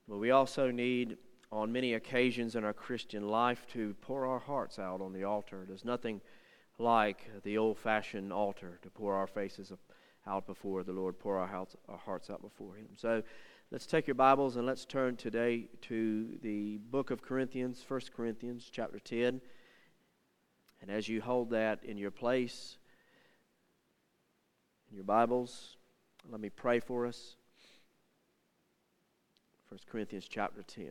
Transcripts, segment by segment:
But we also need, on many occasions in our Christian life, to pour our hearts out on the altar. There's nothing like the old-fashioned altar to pour our faces out before the Lord, pour our hearts out before Him. So let's take your Bibles and let's turn today to the book of Corinthians, 1 Corinthians chapter 10. And as you hold that in your place, in your Bibles, let me pray for us. 1 Corinthians chapter 10.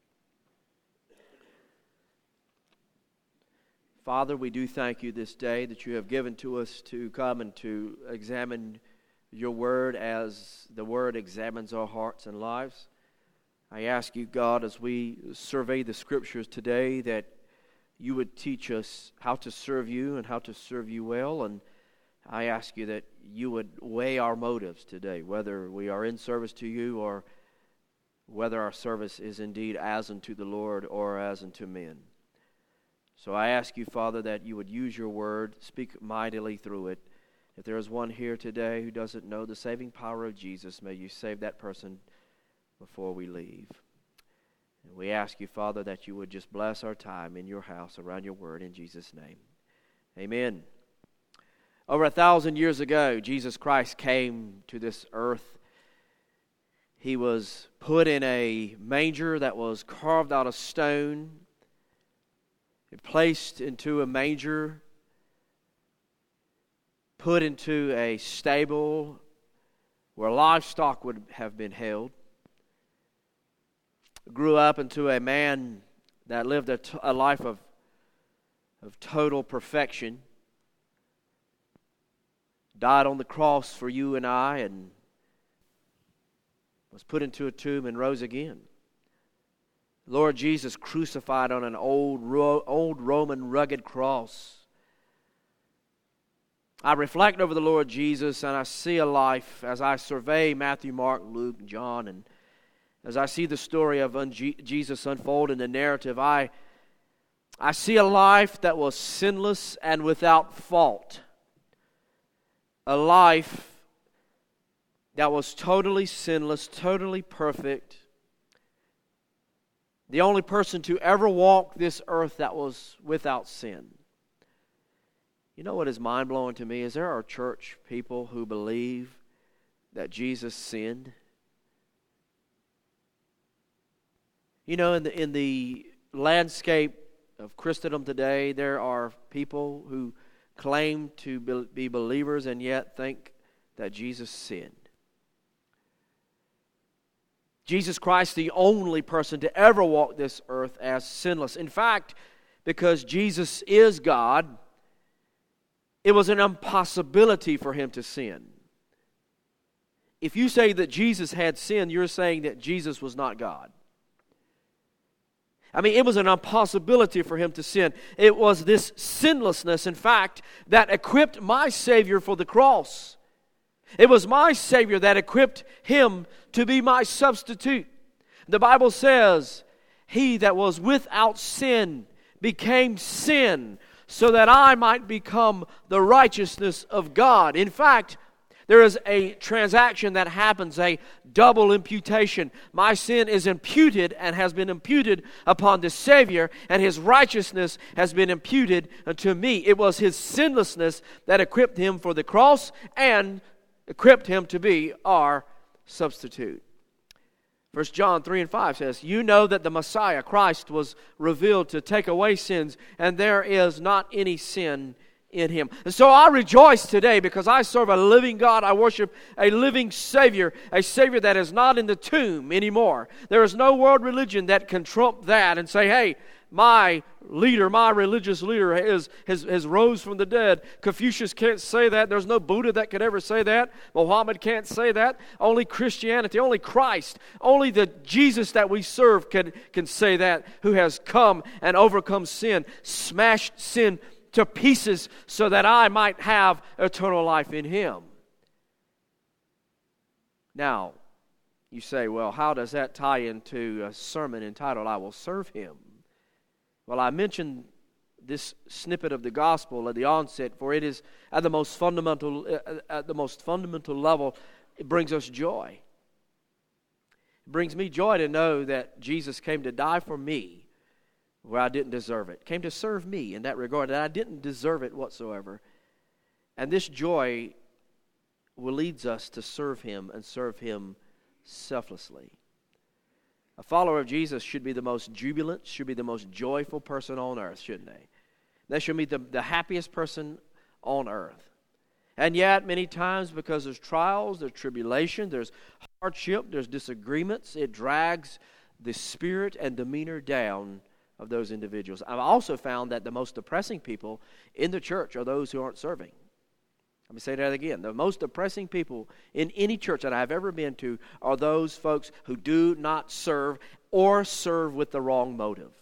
Father, we do thank you this day that you have given to us to come and to examine your word as the word examines our hearts and lives. I ask you, God, as we survey the scriptures today, that you would teach us how to serve you and how to serve you well. And I ask you that you would weigh our motives today, whether we are in service to you or whether our service is indeed as unto the Lord or as unto men. So I ask you, Father, that you would use your word, speak mightily through it. If there is one here today who doesn't know the saving power of Jesus, may you save that person before we leave. And we ask you, Father, that you would just bless our time in your house around your word in Jesus' name. Amen. Over 1,000 years ago, Jesus Christ came to this earth. He was put in a manger that was carved out of stone, and placed into a manger, put into a stable where livestock would have been held. Grew up into a man that lived a life of total perfection. Died on the cross for you and I, and was put into a tomb and rose again. Lord Jesus crucified on an old Roman rugged cross. I reflect over the Lord Jesus and I see a life as I survey Matthew, Mark, Luke, and John, and as I see the story of Jesus unfold in the narrative, I see a life that was sinless and without fault. A life that was totally sinless, totally perfect. The only person to ever walk this earth that was without sin. You know what is mind-blowing to me is there are church people who believe that Jesus sinned. You know, in the landscape of Christendom today, there are people who claim to be believers and yet think that Jesus sinned. Jesus Christ, the only person to ever walk this earth as sinless. In fact, because Jesus is God, it was an impossibility for him to sin. If you say that Jesus had sinned, you're saying that Jesus was not God. I mean, it was an impossibility for him to sin. It was this sinlessness, in fact, that equipped my Savior for the cross. It was my Savior that equipped him to be my substitute. The Bible says, he that was without sin became sin so that I might become the righteousness of God. In fact, there is a transaction that happens, a double imputation. My sin is imputed and has been imputed upon the Savior, and his righteousness has been imputed unto me. It was his sinlessness that equipped him for the cross and equipped him to be our substitute. 1 John 3 and 5 says, you know that the Messiah, Christ, was revealed to take away sins, and there is not any sin in him. And so I rejoice today because I serve a living God. I worship a living Savior, a Savior that is not in the tomb anymore. There is no world religion that can trump that and say, hey, my leader, my religious leader has rose from the dead. Confucius can't say that. There's no Buddha that could ever say that. Muhammad can't say that. Only Christianity, only Christ, only the Jesus that we serve can say that, who has come and overcome sin, smashed sin to pieces so that I might have eternal life in him. Now, you say, well, how does that tie into a sermon entitled, I Will Serve Him? Well, I mentioned this snippet of the gospel at the onset, for it is at the most fundamental level, it brings us joy. It brings me joy to know that Jesus came to die for me where I didn't deserve it. Came to serve me in that regard, that I didn't deserve it whatsoever. And this joy will lead us to serve Him and serve Him selflessly. A follower of Jesus should be the most jubilant, should be the most joyful person on earth, shouldn't they? They should be the happiest person on earth. And yet, many times, because there's trials, there's tribulation, there's hardship, there's disagreements, it drags the spirit and demeanor down of those individuals. I've also found that the most depressing people in the church are those who aren't serving. Let me say that again. The most depressing people in any church that I've ever been to are those folks who do not serve or serve with the wrong motive.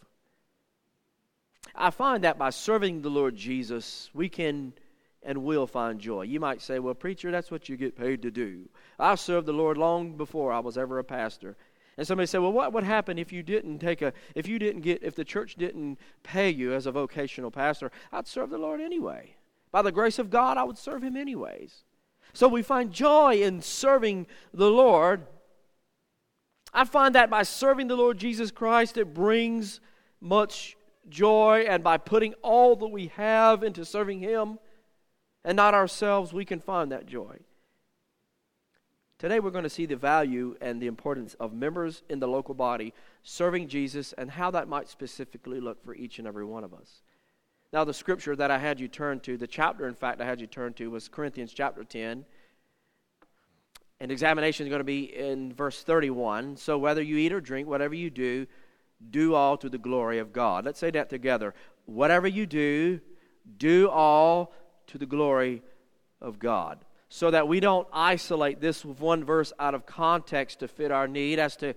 I find that by serving the Lord Jesus, we can and will find joy. You might say, well, preacher, that's what you get paid to do. I served the Lord long before I was ever a pastor. And somebody said, well, what would happen if the church didn't pay you as a vocational pastor? I'd serve the Lord anyway. By the grace of God, I would serve Him anyways. So we find joy in serving the Lord. I find that by serving the Lord Jesus Christ, it brings much joy. And by putting all that we have into serving Him and not ourselves, we can find that joy. Today we're going to see the value and the importance of members in the local body serving Jesus and how that might specifically look for each and every one of us. Now, the scripture that I had you turn to, the chapter, in fact, I had you turn to was Corinthians chapter 10. And examination is going to be in verse 31. So whether you eat or drink, whatever you do, do all to the glory of God. Let's say that together. Whatever you do, do all to the glory of God. So that we don't isolate this one verse out of context to fit our need, as to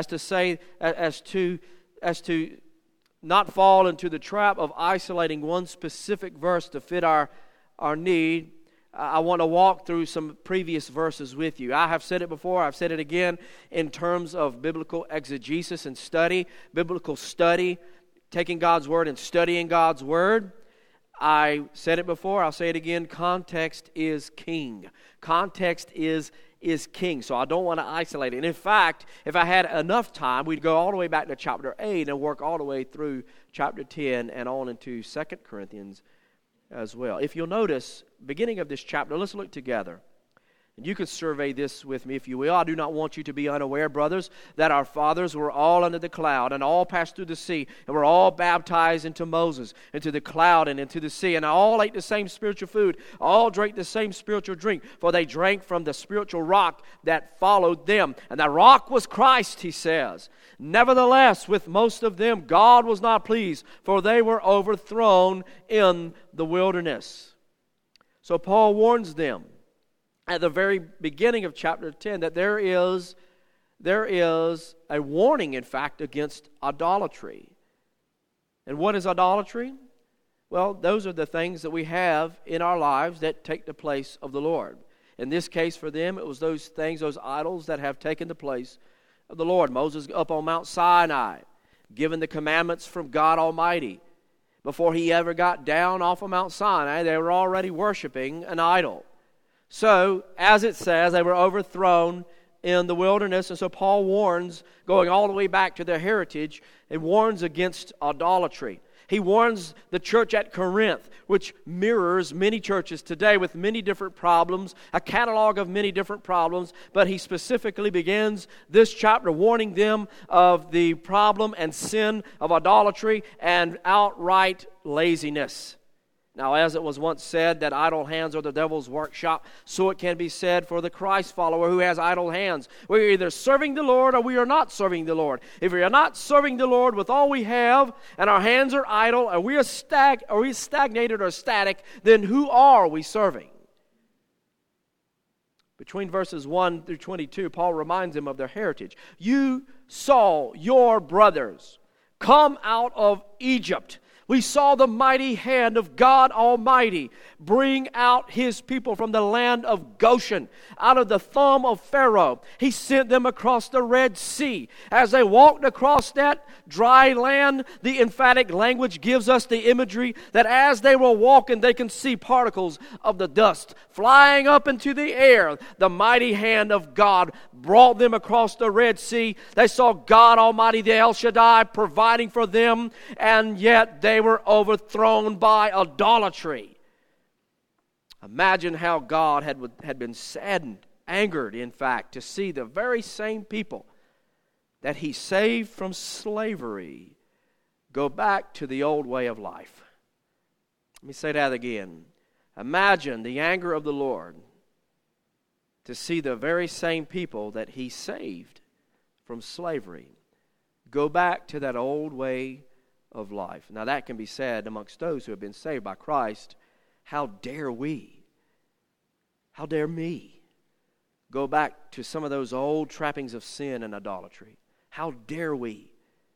not fall into the trap of isolating one specific verse to fit our need. I want to walk through some previous verses with you. I have said it before, I've said it again, in terms of biblical exegesis and study, biblical study, taking God's Word and studying God's Word. I said it before, I'll say it again, context is king. Context is king, so I don't want to isolate it. And in fact, if I had enough time, we'd go all the way back to chapter 8 and work all the way through chapter 10 and on into 2 Corinthians as well. If you'll notice, beginning of this chapter, let's look together. And you can survey this with me if you will. I do not want you to be unaware, brothers, that our fathers were all under the cloud and all passed through the sea and were all baptized into Moses, into the cloud and into the sea, and all ate the same spiritual food, all drank the same spiritual drink, for they drank from the spiritual rock that followed them. And that rock was Christ, he says. Nevertheless, with most of them, God was not pleased, for they were overthrown in the wilderness. So Paul warns them at the very beginning of chapter 10 that there is a warning, in fact, against idolatry. And what is idolatry? Well, those are the things that we have in our lives that take the place of the Lord. In this case, for them, it was those things, those idols that have taken the place of the Lord. Moses up on Mount Sinai, given the commandments from God Almighty. Before he ever got down off of Mount Sinai, they were already worshiping an idol. So, as it says, they were overthrown in the wilderness. And so Paul warns, going all the way back to their heritage, and warns against idolatry. He warns the church at Corinth, which mirrors many churches today with many different problems, a catalog of many different problems. But he specifically begins this chapter warning them of the problem and sin of idolatry and outright laziness. Now, as it was once said that idle hands are the devil's workshop, so it can be said for the Christ follower who has idle hands. We're either serving the Lord or we are not serving the Lord. If we are not serving the Lord with all we have and our hands are idle or we are stagnated or static, then who are we serving? Between verses 1 through 22, Paul reminds them of their heritage. You saw your brothers come out of Egypt We saw the mighty hand of God Almighty bring out His people from the land of Goshen, out of the thumb of Pharaoh. He sent them across the Red Sea. As they walked across that dry land, the emphatic language gives us the imagery that as they were walking, they can see particles of the dust flying up into the air. The mighty hand of God brought them across the Red Sea. They saw God Almighty, the El Shaddai, providing for them, and yet they were overthrown by idolatry. Imagine how God had been saddened, angered, in fact, to see the very same people that He saved from slavery go back to the old way of life. Let me say that again. Imagine the anger of the Lord to see the very same people that He saved from slavery go back to that old way of life. Now that can be said amongst those who have been saved by Christ. How dare we, how dare me go back to some of those old trappings of sin and idolatry? How dare we,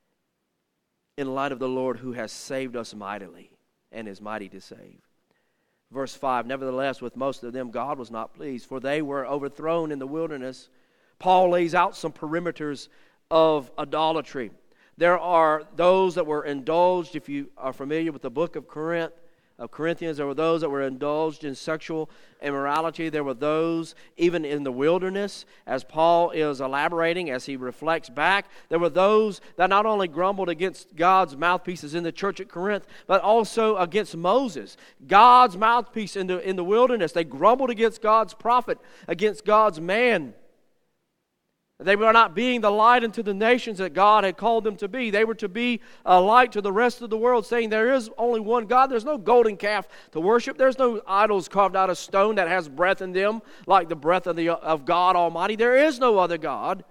in light of the Lord who has saved us mightily and is mighty to save? Verse 5, nevertheless, with most of them God was not pleased, for they were overthrown in the wilderness. Paul lays out some perimeters of idolatry. There are those that were indulged, if you are familiar with the book of Corinthians, there were those that were indulged in sexual immorality. There were those, even in the wilderness, as Paul is elaborating, as he reflects back, there were those that not only grumbled against God's mouthpieces in the church at Corinth, but also against Moses. God's mouthpiece in the wilderness. They grumbled against God's prophet, against God's man. They were not being the light unto the nations that God had called them to be. They were to be a light to the rest of the world, saying there is only one God. There's no golden calf to worship. There's no idols carved out of stone that has breath in them like the breath of God Almighty. There is no other God.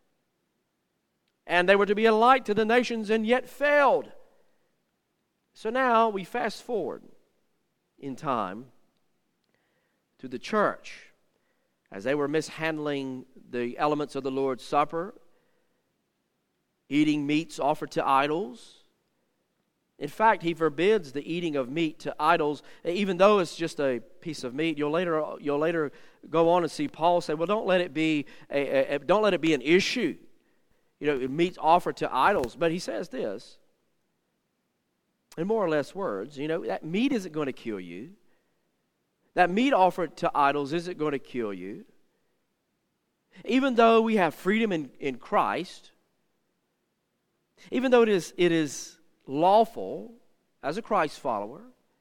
And they were to be a light to the nations and yet failed. So now we fast forward in time to the church as they were mishandling the elements of the Lord's Supper, eating meats offered to idols. In fact, He forbids the eating of meat to idols, even though it's just a piece of meat. You'll later go on and see Paul say, "Well, don't let it be an issue, meats offered to idols." But he says this, in more or less words, that meat isn't going to kill you. That meat offered to idols isn't going to kill you. Even though we have freedom in Christ, even though it is lawful as a Christ follower,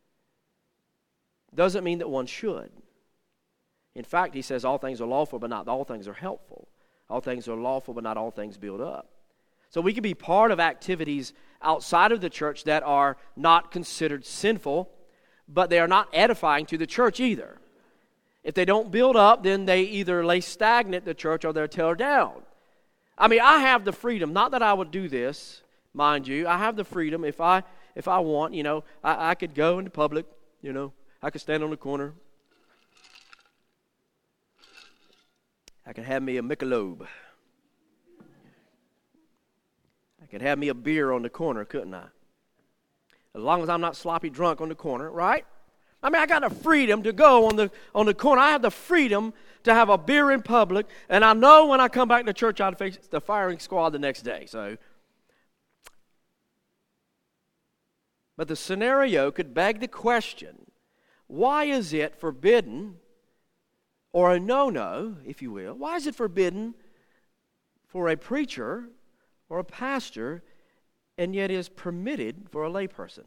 doesn't mean that one should. In fact, he says all things are lawful, but not all things are helpful. All things are lawful, but not all things build up. So we can be part of activities outside of the church that are not considered sinful, but they are not edifying to the church either. If they don't build up, then they either lay stagnant the church or they're tear down. I mean, I have the freedom, not that I would do this, mind you. I have the freedom if I want, I could go into public, I could stand on the corner. I could have me a Michelob. I could have me a beer on the corner, couldn't I? As long as I'm not sloppy drunk on the corner, right? I mean, I got the freedom to go on the corner. I have the freedom to have a beer in public, and I know when I come back to church, I'd face the firing squad the next day. But the scenario could beg the question, why is it forbidden, or a no-no, if you will, why is it forbidden for a preacher or a pastor, and yet is permitted for a layperson?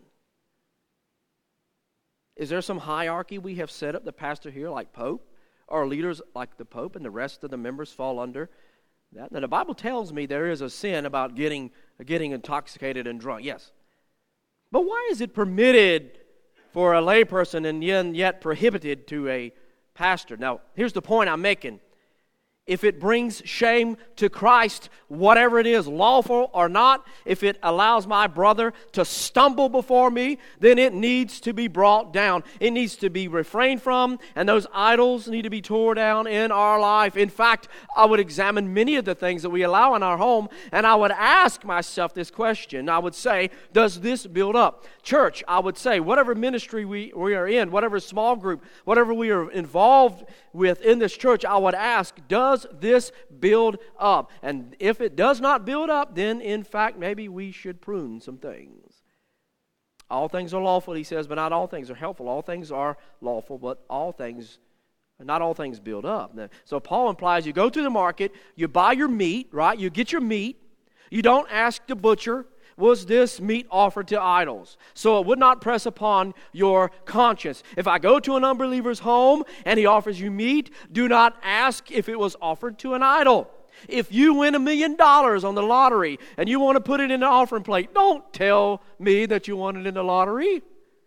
Is there some hierarchy we have set up, the pastor here like Pope, or leaders like the Pope, and the rest of the members fall under that? Now, the Bible tells me there is a sin about getting intoxicated and drunk, yes. But why is it permitted for a layperson and yet prohibited to a pastor? Now, here's the point I'm making. if it brings shame to Christ, whatever it is, lawful or not, if it allows my brother to stumble before me, then it needs to be brought down. It needs to be refrained from, and those idols need to be torn down in our life. In fact, I would examine many of the things that we allow in our home, and I would ask myself this question. I would say, does this build up? Church, I would say, whatever ministry we are in, whatever small group, whatever we are involved with in this church, I would ask, does this build up? And if it does not build up, then in fact maybe we should prune some things. All things are lawful, he says, but not all things are helpful. All things are lawful, but not all things build up. So Paul implies you go to the market, you buy your meat, right? You get your meat. You don't ask the butcher, was this meat offered to idols? So it would not press upon your conscience. If I go to an unbeliever's home and he offers you meat, do not ask if it was offered to an idol. If you win $1 million on the lottery and you want to put it in the offering plate, don't tell me that you won it in the lottery.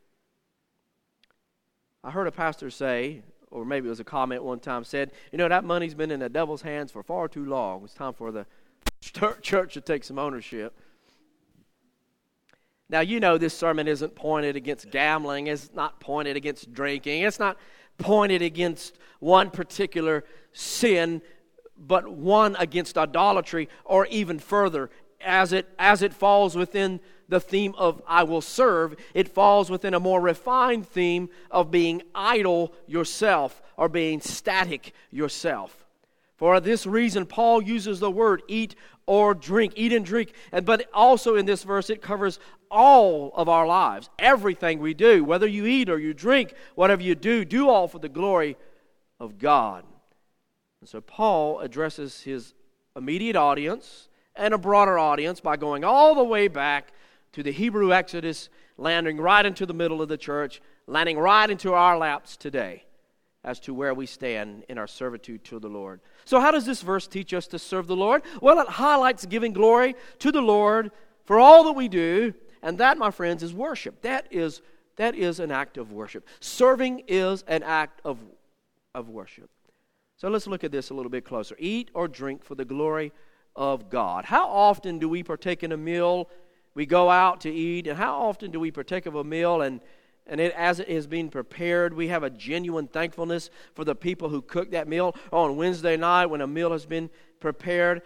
I heard a pastor say, or maybe it was a comment one time, said, that money's been in the devil's hands for far too long. It's time for the church to take some ownership. Now, this sermon isn't pointed against gambling. It's not pointed against drinking. It's not pointed against one particular sin, but one against idolatry, or even further. As it falls within the theme of I will serve, it falls within a more refined theme of being idle yourself or being static yourself. For this reason, Paul uses the word eat or drink, eat and drink. But also in this verse, it covers all of our lives, everything we do, whether you eat or you drink, whatever you do all for the glory of God. And so Paul addresses his immediate audience and a broader audience by going all the way back to the Hebrew Exodus, landing right into the middle of the church, landing right into our laps today as to where we stand in our servitude to the Lord. So how does this verse teach us to serve the Lord? Well, it highlights giving glory to the Lord for all that we do, and that, my friends, is worship. That is an act of worship. Serving is an act of worship. So let's look at this a little bit closer. Eat or drink for the glory of God. How often do we partake in a meal? We go out to eat, and how often do we partake of a meal and as it is being prepared, we have a genuine thankfulness for the people who cook that meal. On Wednesday night when a meal has been prepared,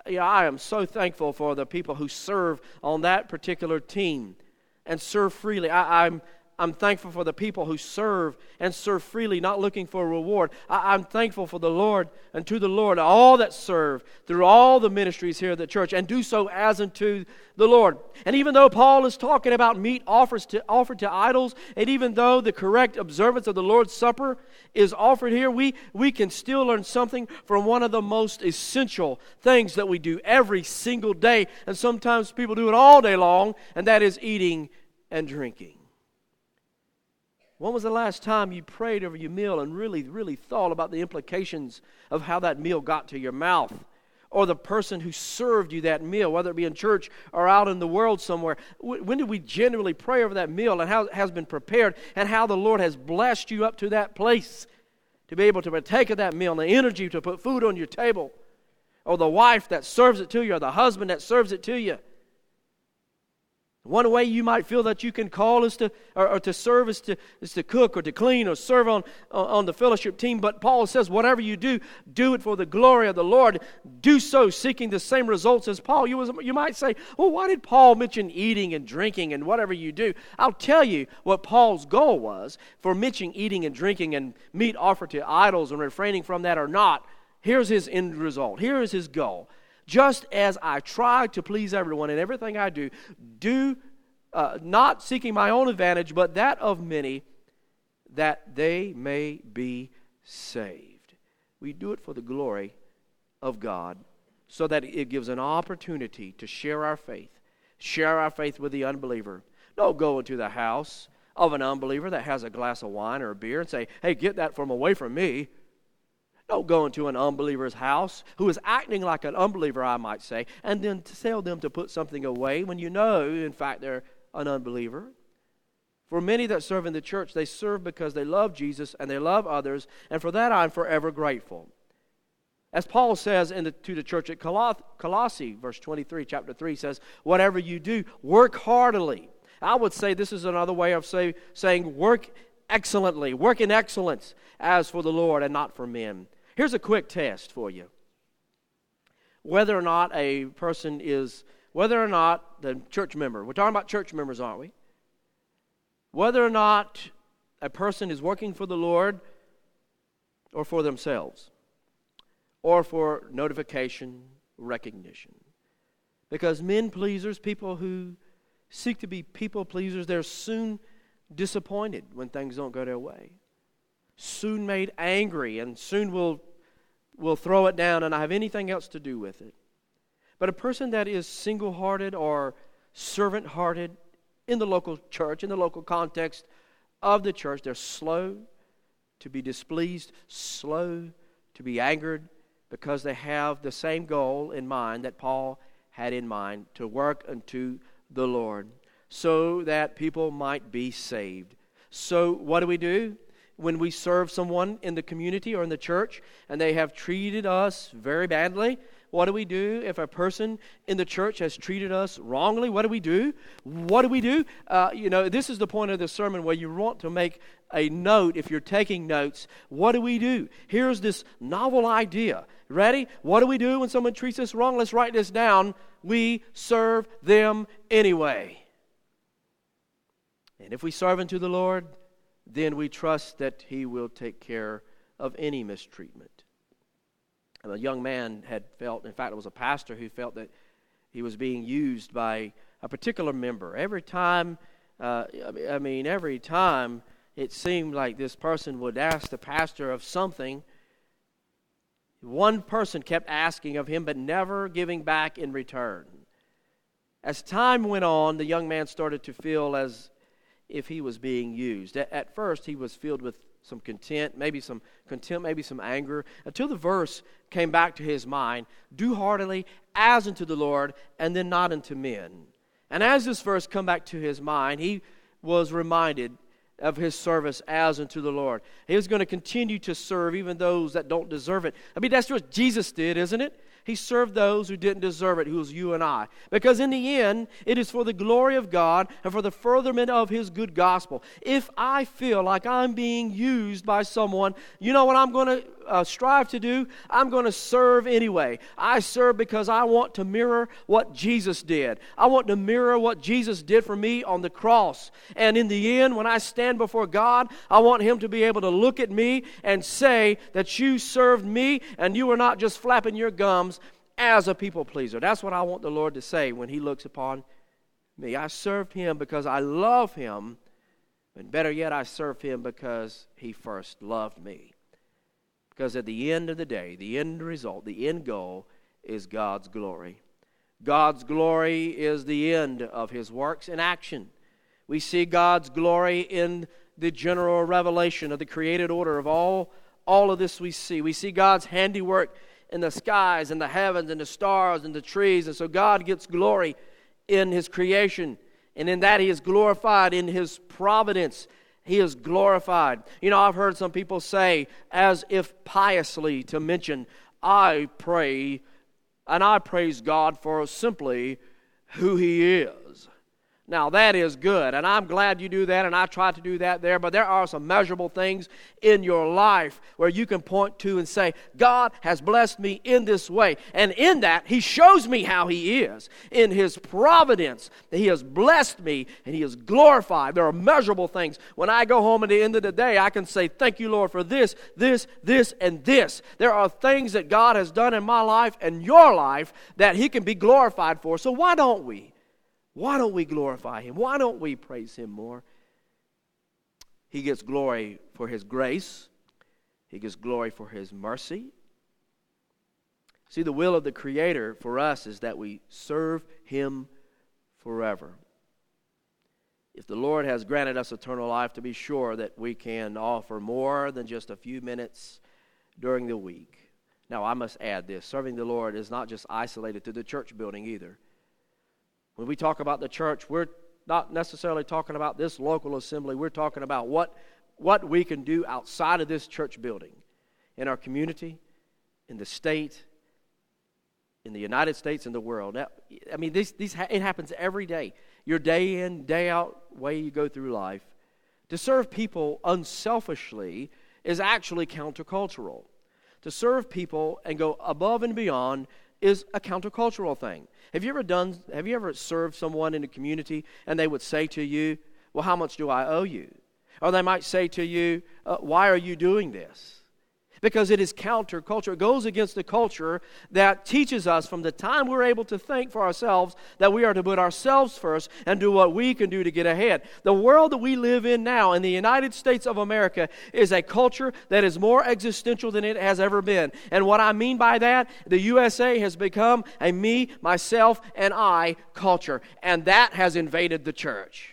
I am so thankful for the people who serve on that particular team and serve freely. I'm thankful for the people who serve and serve freely, not looking for a reward. I'm thankful for the Lord and to the Lord, all that serve through all the ministries here at the church, and do so as unto the Lord. And even though Paul is talking about meat offered to idols, and even though the correct observance of the Lord's Supper is offered here, we can still learn something from one of the most essential things that we do every single day, and sometimes people do it all day long, and that is eating and drinking. When was the last time you prayed over your meal and really, really thought about the implications of how that meal got to your mouth? Or the person who served you that meal, whether it be in church or out in the world somewhere. When did we genuinely pray over that meal and how it has been prepared and how the Lord has blessed you up to that place to be able to partake of that meal and the energy to put food on your table? Or the wife that serves it to you, or the husband that serves it to you. One way you might feel that you can call is to serve is to cook or to clean or serve on the fellowship team. But Paul says, whatever you do, do it for the glory of the Lord. Do so seeking the same results as Paul. You might say, well, why did Paul mention eating and drinking and whatever you do? I'll tell you what Paul's goal was for mentioning eating and drinking and meat offered to idols and refraining from that or not. Here's his end result. Here is his goal. Just as I try to please everyone in everything I do not seeking my own advantage, but that of many, that they may be saved. We do it for the glory of God, so that it gives an opportunity to share our faith with the unbeliever. Don't go into the house of an unbeliever that has a glass of wine or a beer and say, hey, get that from away from me. Don't go into an unbeliever's house who is acting like an unbeliever, I might say, and then tell them to put something away when you know, in fact, they're an unbeliever. For many that serve in the church, they serve because they love Jesus and they love others, and for that I'm forever grateful. As Paul says to the church at Colossae, verse 23, chapter 3 says, whatever you do, work heartily. I would say this is another way of saying work excellently, work in excellence as for the Lord and not for men. Here's a quick test for you. Whether or not the church member, we're talking about church members, aren't we? Whether or not a person is working for the Lord or for themselves, or for notification, recognition. Because men pleasers, people who seek to be people pleasers, they're soon disappointed when things don't go their way. Soon made angry, and soon will throw it down and not have anything else to do with it. But a person that is single-hearted or servant-hearted in the local church, in the local context of the church, they're slow to be displeased, slow to be angered, because they have the same goal in mind that Paul had in mind, to work unto the Lord, so that people might be saved. So what do? When we serve someone in the community or in the church, and they have treated us very badly, what do? If a person in the church has treated us wrongly, what do? This is the point of the sermon where you want to make a note if you're taking notes. What do? Here's this novel idea. Ready? What do we do when someone treats us wrong? Let's write this down. We serve them anyway. And if we serve unto the Lord, then we trust that He will take care of any mistreatment. And a young man had felt, in fact it was a pastor who felt that he was being used by a particular member. Every time it seemed like this person would ask the pastor of something, one person kept asking of him but never giving back in return. As time went on, the young man started to feel as if he was being used. At first, he was filled with some contempt, maybe some anger, until the verse came back to his mind, do heartily as unto the Lord, and then not unto men. And as this verse come back to his mind, he was reminded of his service as unto the Lord. He was going to continue to serve even those that don't deserve it. I mean, that's what Jesus did, isn't it? He served those who didn't deserve it, who was you and I. Because in the end, it is for the glory of God and for the furtherment of His good gospel. If I feel like I'm being used by someone, you know what I'm going to strive to do? I'm going to serve anyway. I serve because I want to mirror what Jesus did. I want to mirror what Jesus did for me on the cross. And in the end, when I stand before God, I want Him to be able to look at me and say that you served me and you were not just flapping your gums as a people pleaser. That's what I want the Lord to say when He looks upon me. I served Him because I love Him, and better yet, I served Him because He first loved me. Because at the end of the day, the end result, the end goal is God's glory. God's glory is the end of His works in action. We see God's glory in the general revelation of the created order of all of this we see. We see God's handiwork in the skies and the heavens and the stars and the trees. And so God gets glory in His creation. And in that He is glorified in His providence. He is glorified. You know, I've heard some people say, as if piously, to mention, I pray and I praise God for simply who He is. Now, that is good, and I'm glad you do that, and I try to do that there, but there are some measurable things in your life where you can point to and say, God has blessed me in this way, and in that, He shows me how He is. In His providence, He has blessed me, and He is glorified. There are measurable things. When I go home at the end of the day, I can say, thank you, Lord, for this, and this. There are things that God has done in my life and your life that He can be glorified for, so why don't we? Why don't we glorify Him? Why don't we praise Him more? He gets glory for His grace. He gets glory for His mercy. See, the will of the Creator for us is that we serve Him forever. If the Lord has granted us eternal life, to be sure that we can offer more than just a few minutes during the week. Now, I must add this. Serving the Lord is not just isolated to the church building either. When we talk about the church, we're not necessarily talking about this local assembly. We're talking about what we can do outside of this church building, in our community, in the state, in the United States, in the world. Now, I mean, it happens every day. Your day in, day out way you go through life. To serve people unselfishly is actually countercultural. To serve people and go above and beyond is a countercultural thing. Have you ever served someone in a community and they would say to you, well, how much do I owe you? Or they might say to you, why are you doing this? Because it is counterculture. It goes against the culture that teaches us from the time we're able to think for ourselves that we are to put ourselves first and do what we can do to get ahead. The world that we live in now in the United States of America is a culture that is more existential than it has ever been. And what I mean by that, the USA has become a me, myself, and I culture. And that has invaded the church.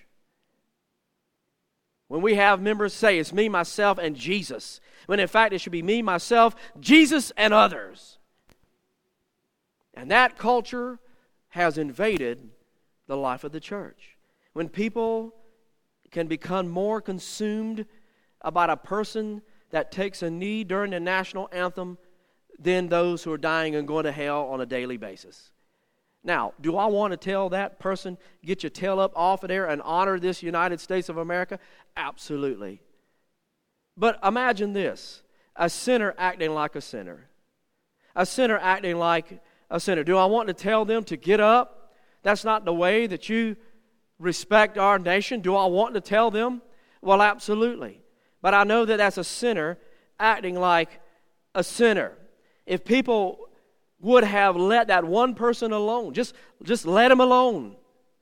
When we have members say it's me, myself, and Jesus, when in fact it should be me, myself, Jesus, and others. And that culture has invaded the life of the church. When people can become more consumed about a person that takes a knee during the national anthem than those who are dying and going to hell on a daily basis. Now, do I want to tell that person, get your tail up off of there and honor this United States of America? Absolutely. But imagine this, a sinner acting like a sinner. A sinner acting like a sinner. Do I want to tell them to get up? That's not the way that you respect our nation. Do I want to tell them? Well, absolutely. But I know that that's a sinner acting like a sinner. If people would have let that one person alone, just let him alone,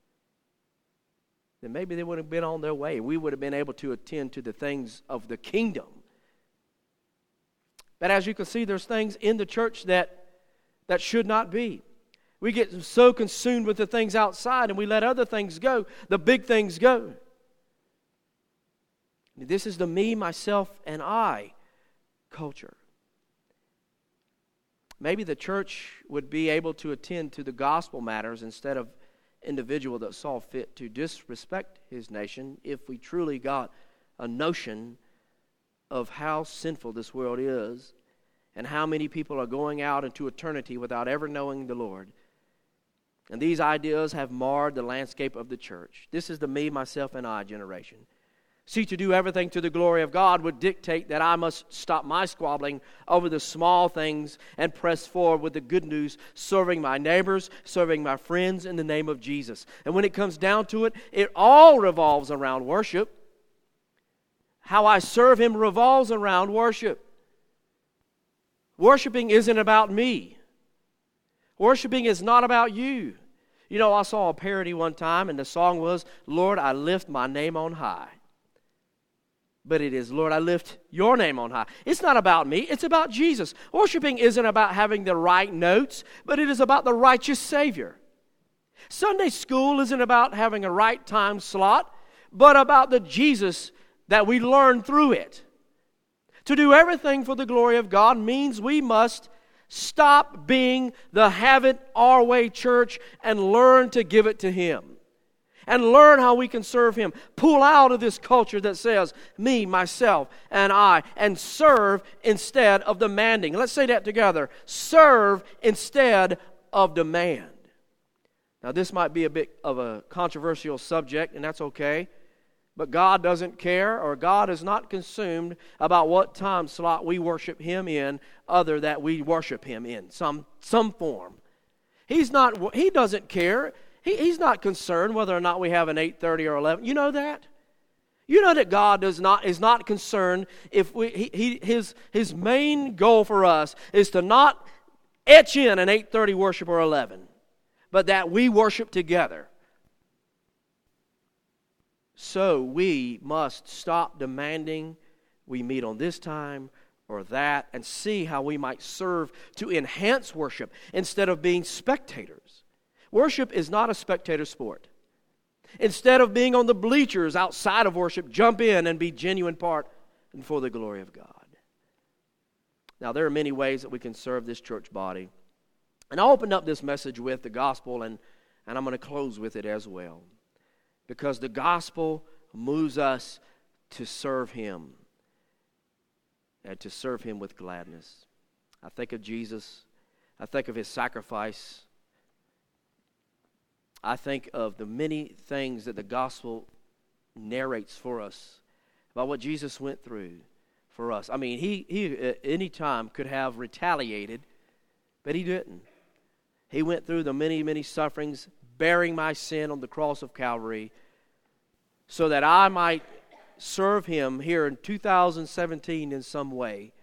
then maybe they would have been on their way. We would have been able to attend to the things of the kingdom. But as you can see, there's things in the church that should not be. We get so consumed with the things outside and we let other things go, the big things go. This is the me, myself, and I culture. Maybe the church would be able to attend to the gospel matters instead of individual that saw fit to disrespect his nation if we truly got a notion of how sinful this world is and how many people are going out into eternity without ever knowing the Lord. And these ideas have marred the landscape of the church. This is the me, myself, and I generation. See, to do everything to the glory of God would dictate that I must stop my squabbling over the small things and press forward with the good news, serving my neighbors, serving my friends in the name of Jesus. And when it comes down to it, it all revolves around worship. How I serve Him revolves around worship. Worshiping isn't about me. Worshiping is not about you. You know, I saw a parody one time, and the song was, Lord, I lift my name on high. But it is, Lord, I lift your name on high. It's not about me. It's about Jesus. Worshiping isn't about having the right notes, but it is about the righteous Savior. Sunday school isn't about having a right time slot, but about the Jesus that we learn through it. To do everything for the glory of God means we must stop being the have it our way church and learn to give it to Him. And learn how we can serve Him. Pull out of this culture that says, me, myself, and I. And serve instead of demanding. Let's say that together. Serve instead of demand. Now this might be a bit of a controversial subject, and that's okay. But God doesn't care, or God is not consumed about what time slot we worship Him in, other that we worship Him in some form. He doesn't care. He's not concerned whether or not we have an 8:30 or 11. You know that? You know that God is not concerned if His main goal for us is to not etch in an 8:30 worship or 11, but that we worship together. So we must stop demanding we meet on this time or that and see how we might serve to enhance worship instead of being spectators. Worship is not a spectator sport. Instead of being on the bleachers outside of worship, jump in and be genuine part and for the glory of God. Now, there are many ways that we can serve this church body. And I opened up this message with the gospel, and I'm going to close with it as well. Because the gospel moves us to serve Him and to serve Him with gladness. I think of Jesus. I think of his sacrifice. I think of the many things that the gospel narrates for us about what Jesus went through for us. I mean, he at any time could have retaliated, but he didn't. He went through the many, many sufferings, bearing my sin on the cross of Calvary, so that I might serve him here in 2017 in some way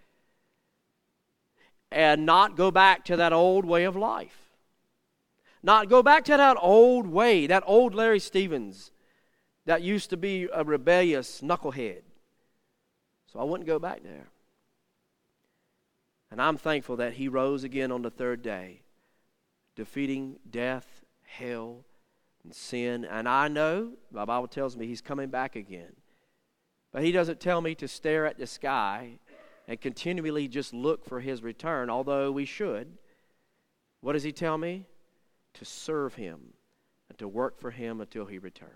and not go back to that old way of life. Not go back to that old way, that old Larry Stevens that used to be a rebellious knucklehead. So I wouldn't go back there. And I'm thankful that he rose again on the third day, defeating death, hell, and sin. And I know, my Bible tells me, he's coming back again. But he doesn't tell me to stare at the sky and continually just look for his return, although we should. What does he tell me? To serve him and to work for him until he returns.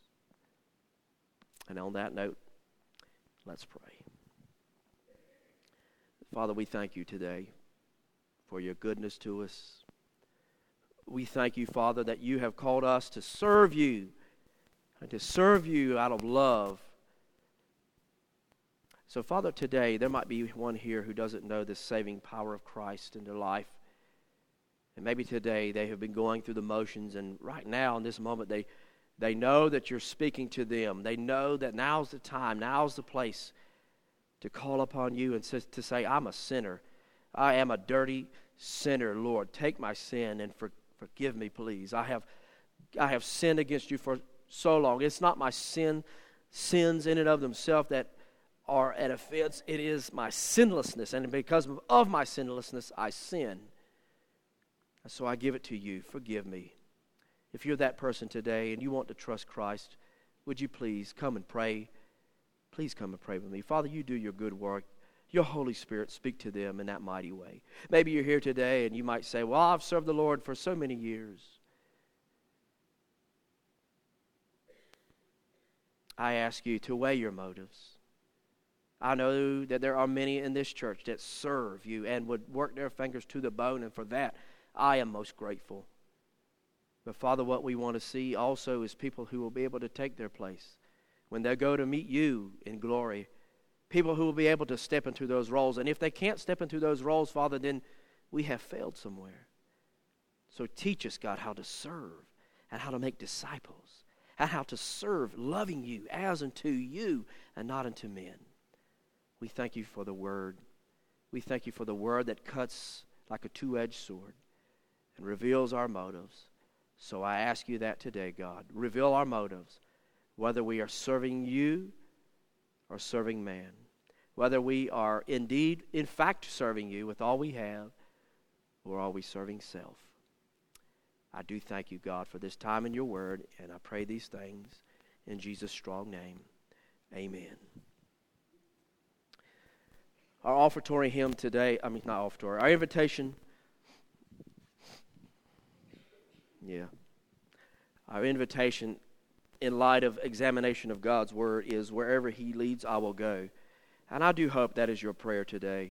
And on that note, let's pray. Father, we thank you today for your goodness to us. We thank you, Father, that you have called us to serve you and to serve you out of love. So, Father, today there might be one here who doesn't know the saving power of Christ in their life. And maybe today they have been going through the motions, and right now in this moment they know that you're speaking to them. They know that now's the time, now's the place to call upon you and to say, I'm a sinner. I am a dirty sinner, Lord. Take my sin and forgive me, please. I have sinned against you for so long. It's not my sins in and of themselves that are at offense. It is my sinlessness, and because of my sinlessness, I sin. So I give it to you. Forgive me. If you're that person today and you want to trust Christ, would you please come and pray? Please come and pray with me. Father, you do your good work. Your Holy Spirit, speak to them in that mighty way. Maybe you're here today and you might say, well, I've served the Lord for so many years. I ask you to weigh your motives. I know that there are many in this church that serve you and would work their fingers to the bone, and for that, I am most grateful. But Father, what we want to see also is people who will be able to take their place when they go to meet you in glory. People who will be able to step into those roles. And if they can't step into those roles, Father, then we have failed somewhere. So teach us, God, how to serve and how to make disciples and how to serve, loving you as unto you and not unto men. We thank you for the word. We thank you for the word that cuts like a two-edged sword and reveals our motives. So I ask you that today, God. Reveal our motives, whether we are serving you or serving man. Whether we are indeed, in fact, serving you with all we have, or are we serving self. I do thank you, God, for this time in your word, and I pray these things in Jesus' strong name. Amen. Our offertory hymn today, our invitation. Our invitation in light of examination of God's word is, wherever he leads, I will go. And I do hope that is your prayer today.